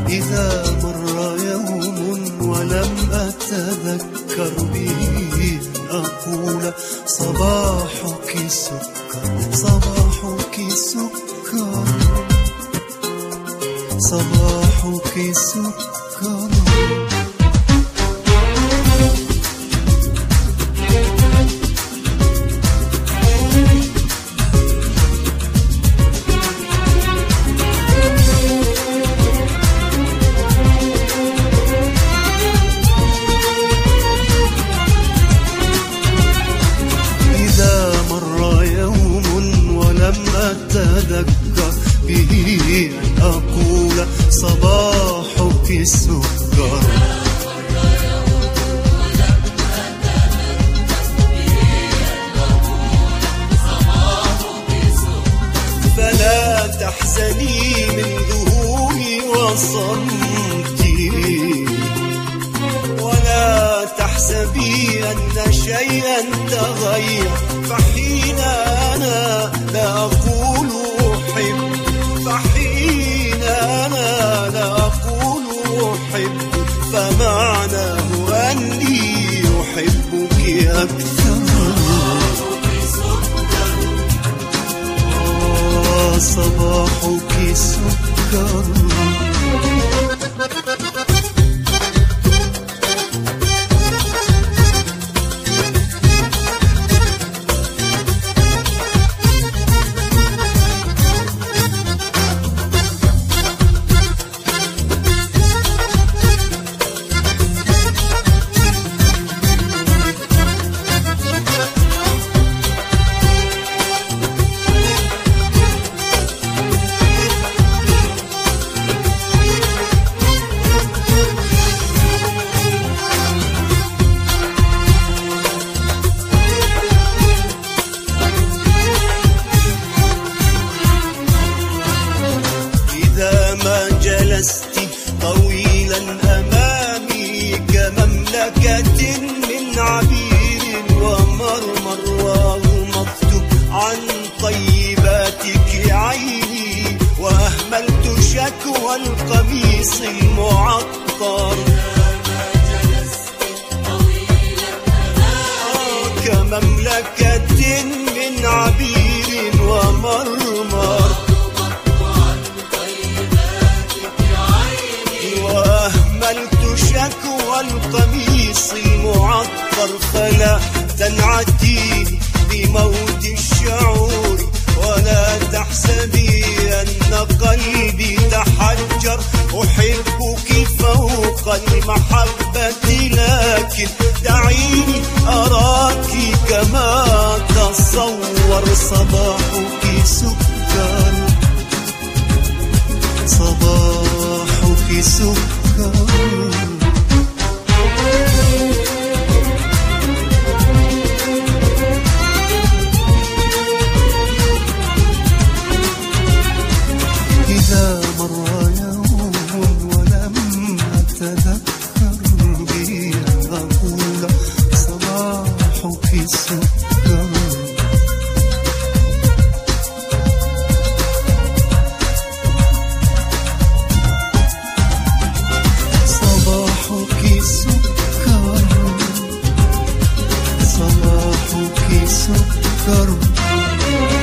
إذا مر يوم ولم أتذكر به أقول صباحك سكر، صباحك سكر، صباحك سكر. أتذكر به أقول صباحك سكر، فلا تحزني من ذهولي وصمتي، ولا تحسبي أن شيئا تغير، فحين أنا لا أقول أحب، فحين أنا لا أقول أحب، فمعناه أني أحبك أكثر. صباحك سكر. جلست طويلا أمامي كمملكة من عبير ومرمر، وغمضت عن طيباتك عيني، وأهملت شكوى القميص المعطر. كمملكة من عبير ومرمر، وأهملت شكوى القميص المعطر. فلا تنعتي بموت الشعور، ولا تحسبي أن قلبي تحجر. أحبك فوق المحبة، لكن دعيني أراك كما تصور. صباحك سكر، صباحك سكر. إذا مر يوم ولم أتذكر به أقول صباحك سكر. صباحك سكر، صباحك سكر.